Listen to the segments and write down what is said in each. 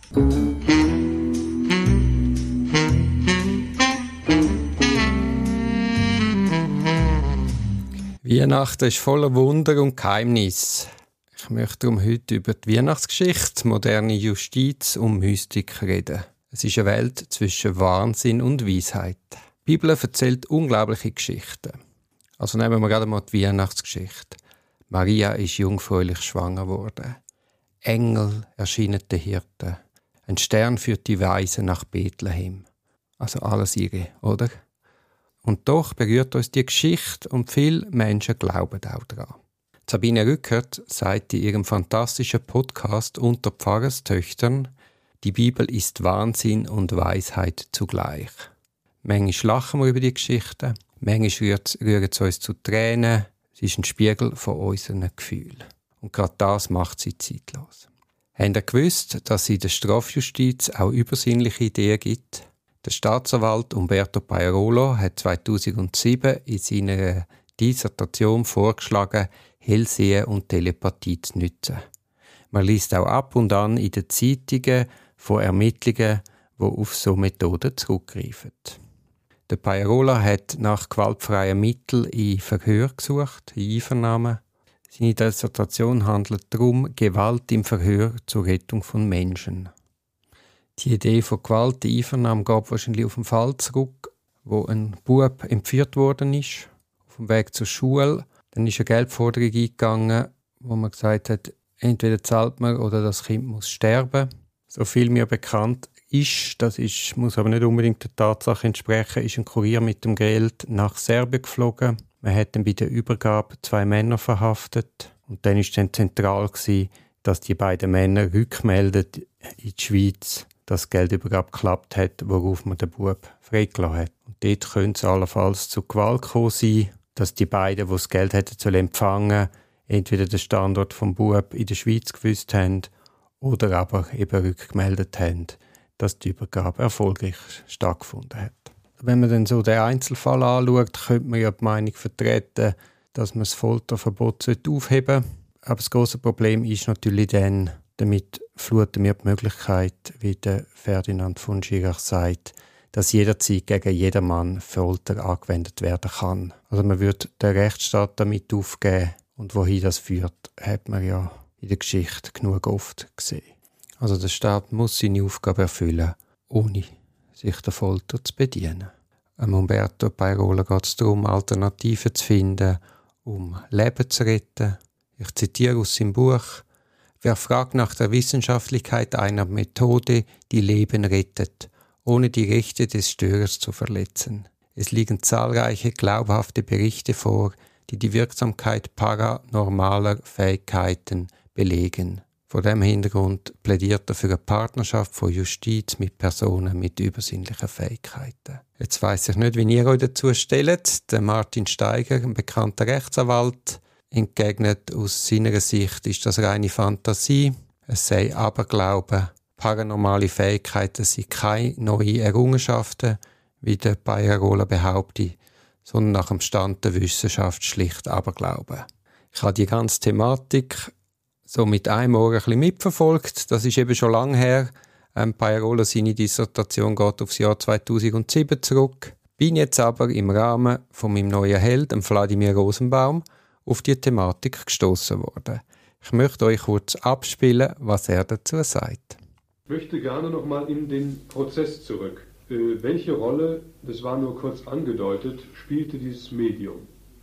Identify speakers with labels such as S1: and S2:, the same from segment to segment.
S1: Weihnachten ist voller Wunder und Geheimnis. Ich möchte darum heute über die Weihnachtsgeschichte, moderne Justiz und Mystik reden. Es ist eine Welt zwischen Wahnsinn und Weisheit. Die Bibel erzählt unglaubliche Geschichten. Also nehmen wir gerade mal die Weihnachtsgeschichte. Maria ist jungfräulich schwanger geworden. Engel erschienen den Hirten. Ein Stern führt die Weisen nach Bethlehem. Also alles irre, oder? Und doch berührt uns die Geschichte und viele Menschen glauben auch daran. Sabine Rückert sagt in ihrem fantastischen Podcast «Unter Pfarrerstöchtern», die Bibel ist Wahnsinn und Weisheit zugleich. Manchmal lachen wir über die Geschichten, manchmal rühren sie uns zu Tränen. Sie ist ein Spiegel von unseren Gefühlen. Und gerade das macht sie zeitlos. Habt ihr gewusst, dass es in der Strafjustiz auch übersinnliche Ideen gibt? Der Staatsanwalt Umberto Pajarolo hat 2007 in seiner Dissertation vorgeschlagen, Hellsehen und Telepathie zu nutzen. Man liest auch ab und an in den Zeitungen von Ermittlungen, die auf so Methoden zurückgreifen. Der Pajarola hat nach gewaltfreien Mitteln in Verhör gesucht, in Einvernahmen. Seine Dissertation handelt darum, Gewalt im Verhör zur Rettung von Menschen. Die Idee von Gewalt in Einvernahmen geht wahrscheinlich auf den Fall zurück, wo ein Bub entführt worden ist, auf dem Weg zur Schule. Dann ist eine Geldforderung eingegangen, wo man gesagt hat, entweder zahlt man oder das Kind muss sterben. So viel mir bekannt ist, muss aber nicht unbedingt der Tatsache entsprechen, ist ein Kurier mit dem Geld nach Serbien geflogen. Man hat dann bei der Übergabe 2 Männer verhaftet. Und dann war dann zentral, dass die beiden Männer rückmelden in die Schweiz, dass die Geldübergabe geklappt hat, worauf man den Bub freigelassen hat. Und dort könnte es allenfalls zu Gewalt gekommen sein, dass die beiden, die das Geld hätten empfangen, entweder den Standort vom Bub in der Schweiz gewusst haben oder aber eben rückgemeldet haben, dass die Übergabe erfolgreich stattgefunden hat. Wenn man dann so den Einzelfall anschaut, könnte man ja die Meinung vertreten, dass man das Folterverbot aufheben sollte. Aber das grosse Problem ist natürlich dann, damit fluten wir die Möglichkeit, wie der Ferdinand von Schirach sagt, dass jederzeit gegen jedermann Folter angewendet werden kann. Also man würde den Rechtsstaat damit aufgeben und wohin das führt, hat man ja in der Geschichte genug oft gesehen. Also der Staat muss seine Aufgabe erfüllen, ohne sich der Folter zu bedienen. Umberto Pajarolo geht es darum, Alternativen zu finden, um Leben zu retten. Ich zitiere aus seinem Buch: Wer fragt nach der Wissenschaftlichkeit einer Methode, die Leben rettet, ohne die Rechte des Störers zu verletzen? Es liegen zahlreiche glaubhafte Berichte vor, die die Wirksamkeit paranormaler Fähigkeiten belegen. Vor dem Hintergrund plädiert er für eine Partnerschaft von Justiz mit Personen mit übersinnlichen Fähigkeiten. Jetzt weiss ich nicht, wie ihr euch dazu stellt. Der Martin Steiger, ein bekannter Rechtsanwalt, entgegnet, aus seiner Sicht ist das reine Fantasie. Es sei Aberglaube. Paranormale Fähigkeiten sind keine neuen Errungenschaften, wie der Pajarolo behauptet, sondern nach dem Stand der Wissenschaft schlicht Aberglaube. Ich habe die ganze Thematik so mit einem Ohr ein bisschen mitverfolgt. Das ist eben schon lange her. Pajarolo, seine Dissertation geht aufs Jahr 2007 zurück. Bin jetzt aber im Rahmen von meinem neuen Held, Wladimir Rosenbaum, auf die Thematik gestoßen worden. Ich möchte euch kurz abspielen, was er dazu sagt.
S2: Ich möchte gerne noch mal in den Prozess zurück. Welche Rolle, das war nur kurz angedeutet, spielte dieses Medium?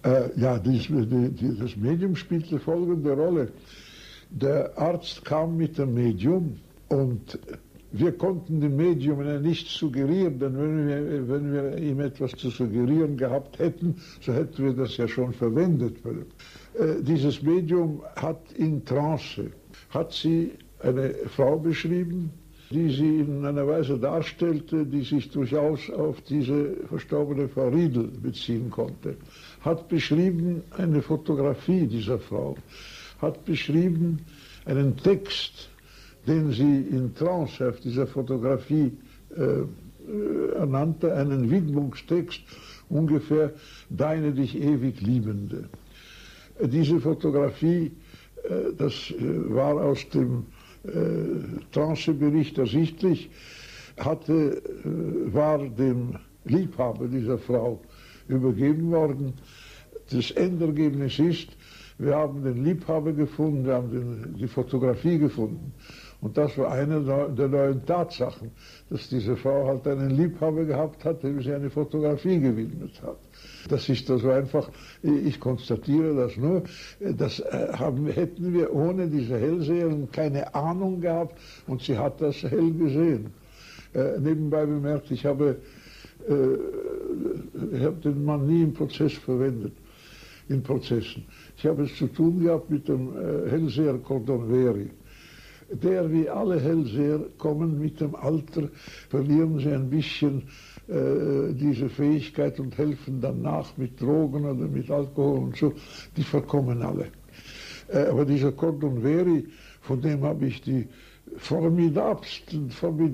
S3: Das Medium spielte folgende Rolle. Der Arzt kam mit dem Medium und wir konnten dem Medium nichts suggerieren, denn wenn wir ihm etwas zu suggerieren gehabt hätten, so hätten wir das ja schon verwendet. Dieses Medium hat in Trance, hat sie eine Frau beschrieben, die sie in einer Weise darstellte, die sich durchaus auf diese verstorbene Frau Riedel beziehen konnte. Hat beschrieben eine Fotografie dieser Frau, hat beschrieben einen Text, den sie in Trance auf dieser Fotografie ernannte, einen Widmungstext, ungefähr Deine dich ewig Liebende. Diese Fotografie, das war aus dem Trancebericht ersichtlich, war dem Liebhaber dieser Frau übergeben worden. Das Endergebnis ist, wir haben den Liebhaber gefunden, wir haben die Fotografie gefunden. Und das war eine der neuen Tatsachen, dass diese Frau halt einen Liebhaber gehabt hat, dem sie eine Fotografie gewidmet hat. Das ist also einfach, ich konstatiere das nur, das hätten wir ohne diese Hellseherin keine Ahnung gehabt und sie hat das hell gesehen. Nebenbei bemerkt, ich habe den Mann nie im Prozess verwendet, in Prozessen. Ich habe es zu tun gehabt mit dem Hellseher Cordonveri. Der, wie alle Hellseher, kommen mit dem Alter, verlieren sie ein bisschen diese Fähigkeit und helfen dann nach mit Drogen oder mit Alkohol und so. Die verkommen alle. Aber dieser Cordonveri, von dem habe ich die formidabelsten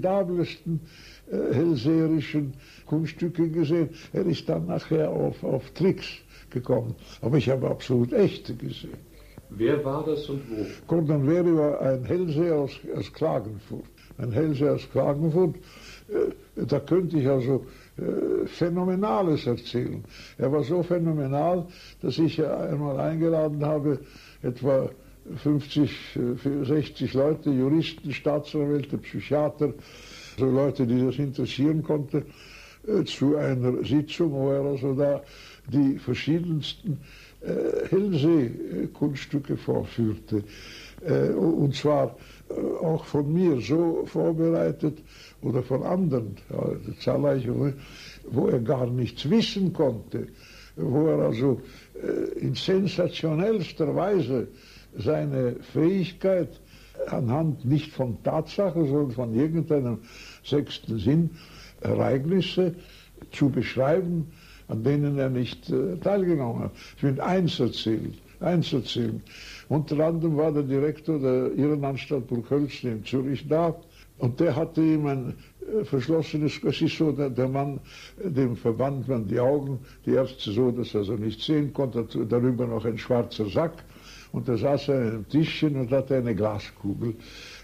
S3: hellseherischen Kunststücke gesehen. Er ist dann nachher auf Tricks gekommen. Aber ich habe absolut echte gesehen.
S2: Wer war das und wo?
S3: Cordonveri war ein Hellseher aus Klagenfurt. Ein Hellseher aus Klagenfurt, da könnte ich also Phänomenales erzählen. Er war so phänomenal, dass ich einmal eingeladen habe, etwa 50, 60 Leute, Juristen, Staatsanwälte, Psychiater, so Leute, die das interessieren konnte, zu einer Sitzung, wo er also da die verschiedensten Hellseh-Kunststücke vorführte. Und zwar auch von mir so vorbereitet oder von anderen, zahlreiche, wo er gar nichts wissen konnte, wo er also in sensationellster Weise seine Fähigkeit anhand nicht von Tatsachen, sondern von irgendeinem sechsten Sinn Ereignisse zu beschreiben, an denen er nicht teilgenommen hat. Ich will eins erzählen. Unter anderem war der Direktor der Irrenanstalt Burghölzli in Zürich da und der hatte ihm ein verschlossenes, es ist so, der Mann, dem verband man die Augen, die Ärzte so, dass er so nicht sehen konnte, darüber noch ein schwarzer Sack und da saß er an einem Tischchen und hatte eine Glaskugel,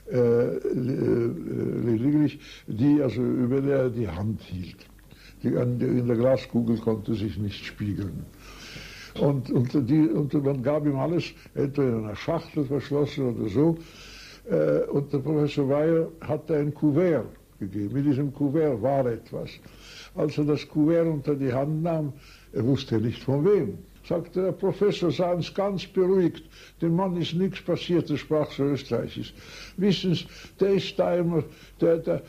S3: lediglich, die also über der er die Hand hielt. In der Glaskugel konnte sich nicht spiegeln. Und man gab ihm alles, entweder in einer Schachtel verschlossen oder so. Und der Professor Weyer hatte ein Kuvert gegeben. Mit diesem Kuvert war etwas. Als er das Kuvert unter die Hand nahm, er wusste nicht von wem. Sagte der Professor, seien Sie ganz beruhigt, dem Mann ist nichts passiert, der sprach so österreichisch. Wissen Sie, der ist da immer, der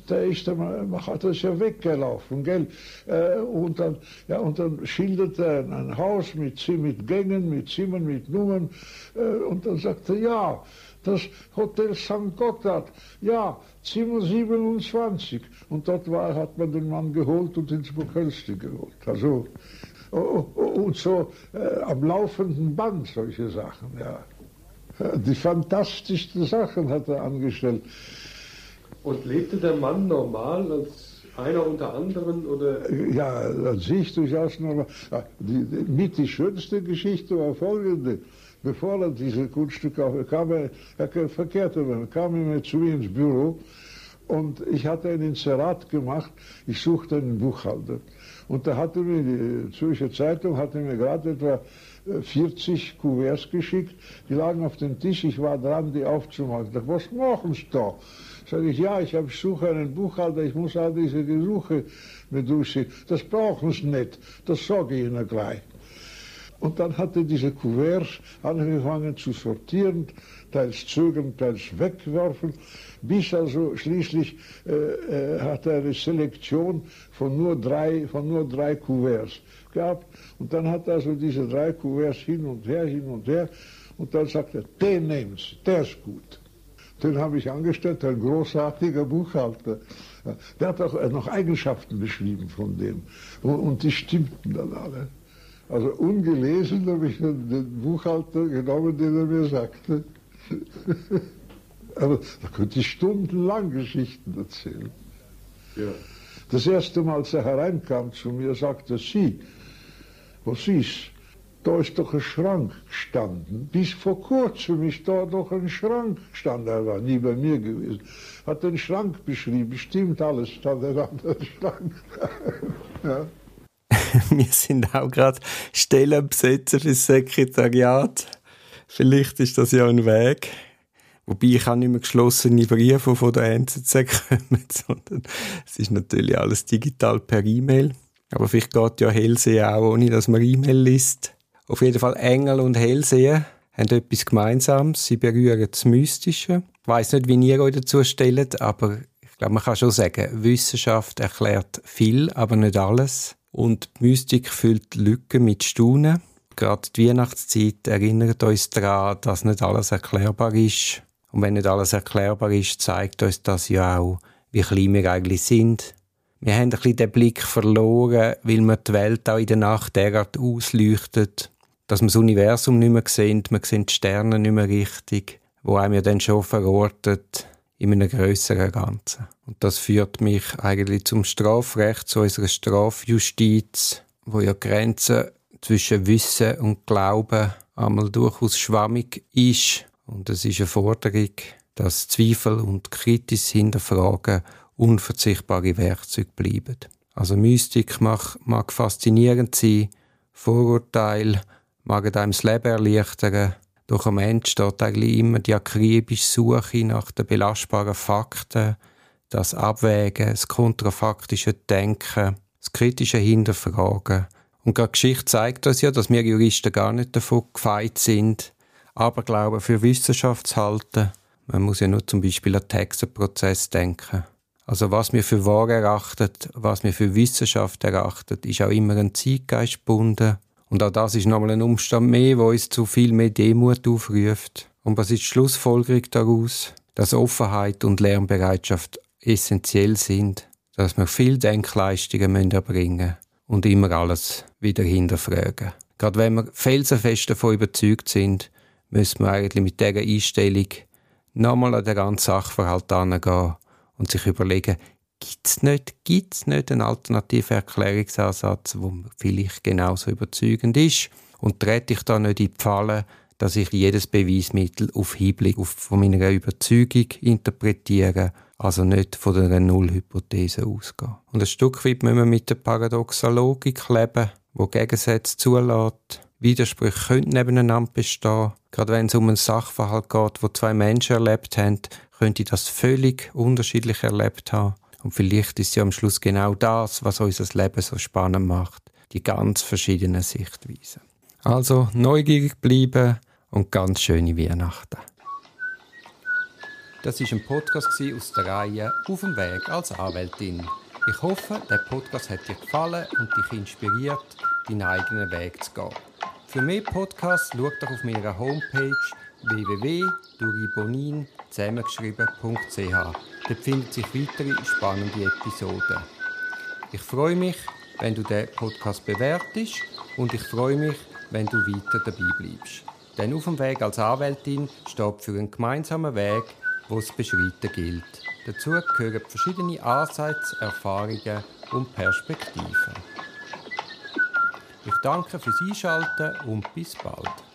S3: ist ja weggelaufen, gell? Und dann schilderte er ein Haus mit Gängen, mit Zimmern, mit Nummern, und dann sagte er, ja, das Hotel St. Gotthard, ja, Zimmer 27. Und dort hat man den Mann geholt und ins Burghölzli geholt. Also, und so am laufenden Band solche Sachen, ja. Die fantastischsten Sachen hat er angestellt.
S2: Und lebte der Mann normal als einer unter anderen, oder? Ja,
S3: an sich durchaus normal. Mit die schönste Geschichte war folgende. Bevor er diese Kunststücke kam, er kam immer zu mir ins Büro und ich hatte ein Inserat gemacht, ich suchte einen Buchhalter. Und da hatte mir die Zürcher Zeitung gerade etwa 40 Kuverts geschickt, die lagen auf dem Tisch, ich war dran, die aufzumachen. Ich dachte, was machen Sie da? Sage ich, ja, ich suche einen Buchhalter, ich muss all diese Gesuche mit durchsehen. Das brauchen Sie nicht, das sage ich Ihnen gleich. Und dann hatte diese Kuverts angefangen zu sortieren, teils zögern, teils wegwerfen, bis also schließlich hatte er eine Selektion von nur drei Kuverts gehabt. Und dann hat er also diese 3 Kuverts hin und her, und dann sagte er, den nehmen Sie, der ist gut. Den habe ich angestellt, ein großartiger Buchhalter. Der hat auch noch Eigenschaften beschrieben von dem. Und die stimmten dann alle. Also ungelesen habe ich den Buchhalter genommen, den er mir sagte. Aber da könnte ich stundenlang Geschichten erzählen. Ja. Das erste Mal, als er hereinkam zu mir, sagte sie, was ist? da ist doch ein Schrank gestanden. Bis vor kurzem ist da doch ein Schrank gestanden. Er war nie bei mir gewesen. Hat den Schrank beschrieben, stimmt alles, stand er an der Schrank. Ja.
S1: Wir sind auch gerade Stellenbesetzer fürs Sekretariat. Vielleicht ist das ja ein Weg. Wobei ich auch nicht mehr geschlossene Briefe von der NZZ kommen, sondern es ist natürlich alles digital per E-Mail. Aber vielleicht geht ja Hellsehen auch, ohne dass man E-Mail liest. Auf jeden Fall Engel und Hellsehen haben etwas Gemeinsames. Sie berühren das Mystische. Ich weiss nicht, wie ihr euch dazu stellt, aber ich glaube, man kann schon sagen, Wissenschaft erklärt viel, aber nicht alles. Und die Mystik füllt Lücken mit Staunen. Gerade die Weihnachtszeit erinnert uns daran, dass nicht alles erklärbar ist. Und wenn nicht alles erklärbar ist, zeigt uns das ja auch, wie klein wir eigentlich sind. Wir haben ein bisschen den Blick verloren, weil wir die Welt auch in der Nacht derart ausleuchtet, dass wir das Universum nicht mehr sehen, wir sehen die Sterne nicht mehr richtig, wo einem ja dann schon verortet in einem grösseren Ganzen. Und das führt mich eigentlich zum Strafrecht, zu unserer Strafjustiz, wo ja die Grenze zwischen Wissen und Glauben einmal durchaus schwammig ist. Und es ist eine Forderung, dass Zweifel und kritisches Hinterfragen unverzichtbare Werkzeuge bleiben. Also Mystik mag faszinierend sein, Vorurteile mag einem das Leben erleichtern, doch am Ende steht eigentlich immer die akribische Suche nach den belastbaren Fakten, das Abwägen, das kontrafaktische Denken, das kritische Hinterfragen. Und gerade die Geschichte zeigt uns ja, dass wir Juristen gar nicht davon gefeit sind, Aberglauben für Wissenschaft zu halten. Man muss ja nur zum Beispiel an den Hexenprozess denken. Also was wir für wahr erachten, was wir für Wissenschaft erachten, ist auch immer ein Zeitgeist gebunden. Und auch das ist nochmal ein Umstand mehr, der uns zu viel mehr Demut aufruft. Und was ist die Schlussfolgerung daraus? Dass Offenheit und Lernbereitschaft essentiell sind. Dass wir viel Denkleistungen erbringen müssen und immer alles wieder hinterfragen. Gerade wenn wir felsenfest davon überzeugt sind, müssen wir eigentlich mit dieser Einstellung nochmal an den ganzen Sachverhalt herangehen und sich überlegen, gibt's nicht einen alternativen Erklärungsansatz, der vielleicht genauso überzeugend ist? Und trete ich da nicht in die Falle, dass ich jedes Beweismittel auf Hinblick von meiner Überzeugung interpretiere, also nicht von einer Nullhypothese ausgehe. Und ein Stück weit müssen wir mit der paradoxen Logik leben, die Gegensätze zulässt. Widersprüche können nebeneinander bestehen. Gerade wenn es um einen Sachverhalt geht, wo zwei Menschen erlebt haben, könnte das völlig unterschiedlich erlebt haben. Und vielleicht ist ja am Schluss genau das, was unser Leben so spannend macht. Die ganz verschiedenen Sichtweisen. Also neugierig bleiben und ganz schöne Weihnachten. Das war ein Podcast aus der Reihe «Auf dem Weg als Anwältin». Ich hoffe, der Podcast hat dir gefallen und dich inspiriert, deinen eigenen Weg zu gehen. Für mehr Podcasts schau doch auf meiner Homepage www.duribonin.ch. Dort finden sich weitere spannende Episoden. Ich freue mich, wenn du den Podcast bewertest und ich freue mich, wenn du weiter dabei bleibst. Denn auf dem Weg als Anwältin steht für einen gemeinsamen Weg, den es zu beschreiten gilt. Dazu gehören verschiedene Ansätze, Erfahrungen und Perspektiven. Ich danke fürs Einschalten und bis bald.